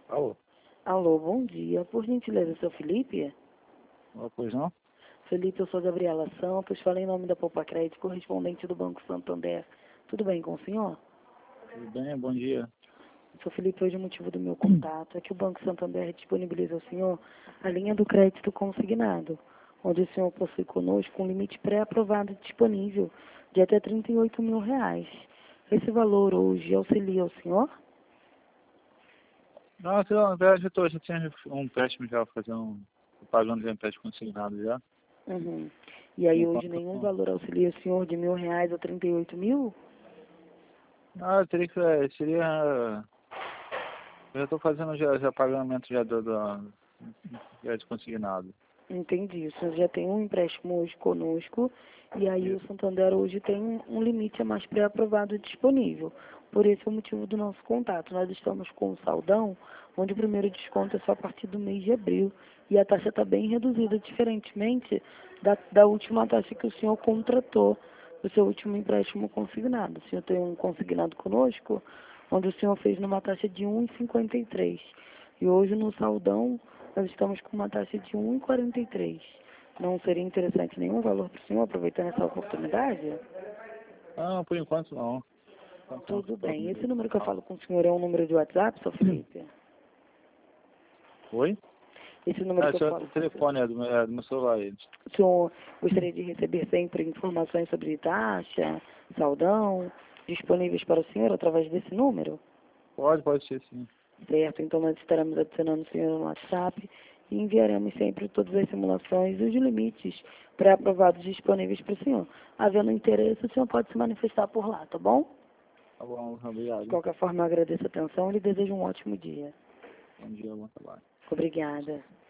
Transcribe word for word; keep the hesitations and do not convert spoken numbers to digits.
Alô? Alô, bom dia. Por gentileza, seu Felipe? Ah, pois não? Felipe, eu sou Gabriela Santos, falei em nome da Poupa Crédito, correspondente do Banco Santander. Tudo bem com o senhor? Tudo bem, bom dia. Seu Felipe, hoje o motivo do meu contato é que o Banco Santander disponibiliza ao senhor a linha do crédito consignado, onde o senhor possui conosco um limite pré-aprovado disponível de até trinta e oito mil reais. Esse valor hoje auxilia o senhor? Não, eu, na verdade, eu tô, já tinha um empréstimo já, fazendo um, pagando já um empréstimo consignado já. Uhum. E aí Não hoje conta nenhum com... valor auxilia o senhor de mil reais a trinta e oito mil? Ah, eu teria que, é, seria... Eu já estou fazendo já, já pagamento já do, do já de consignado. Entendi. O senhor já tem um empréstimo hoje conosco e aí o Isso. Santander hoje tem um limite a mais pré-aprovado disponível. Por esse é o motivo do nosso contato. Nós estamos com o saldão, onde o primeiro desconto é só a partir do mês de abril e a taxa está bem reduzida, diferentemente da, da última taxa que o senhor contratou do seu último empréstimo consignado. O senhor tem um consignado conosco, onde o senhor fez numa taxa de um vírgula cinquenta e três. E hoje no saldão nós estamos com uma taxa de um vírgula quarenta e três. Não seria interessante nenhum valor para o senhor, aproveitando essa oportunidade? Não, por enquanto não. Por enquanto não. Tudo Tô- bem. Esse número que eu falo com o senhor é um número de WhatsApp, seu Felipe? Oi? Esse número Ah, que eu esse é falo o com o senhor. telefone, é do, meu- é do meu celular. Ele. O senhor gostaria de receber sempre informações sobre taxa, saldão, disponíveis para o senhor através desse número? Pode, pode ser sim. Certo, então nós estaremos adicionando o senhor no WhatsApp e enviaremos sempre todas as simulações e os limites pré-aprovados disponíveis para o senhor. Havendo interesse, o senhor pode se manifestar por lá, tá bom? Tá bom, De obrigado. qualquer forma, eu agradeço a atenção e lhe desejo um ótimo dia. Bom dia, bom trabalho. Obrigada.